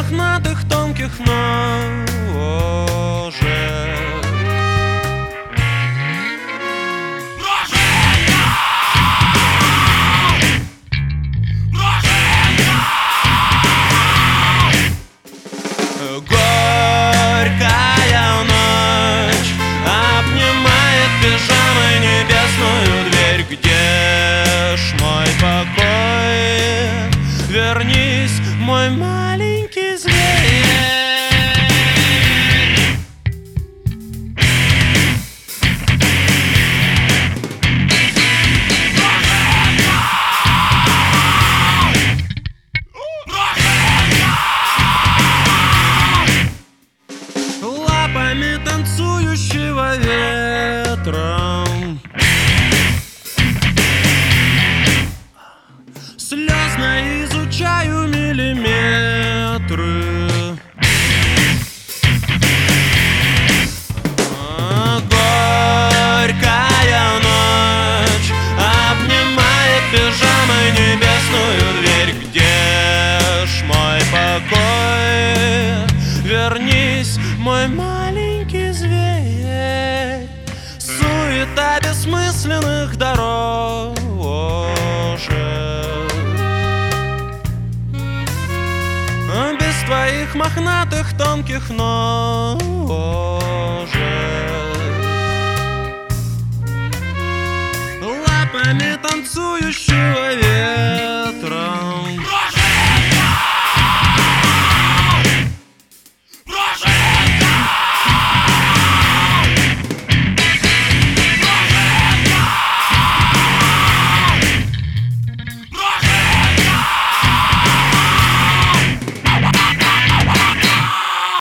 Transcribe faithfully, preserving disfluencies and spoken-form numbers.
мохнатых тонких ножек. Горькая ночь обнимает пижамой небесную дверь. Где ж мой покой? Вернись, мой маленький зверь. Лапами танцующего ветром, слезно изучаю миллиметры. Горькая ночь обнимает пижамой небесную дверь. Где ж мой покой? Вернись, мой маленький зверь. Суета бессмысленных дорожек, без твоих мохнатых тонких ножек. Лапами танцующего ветра,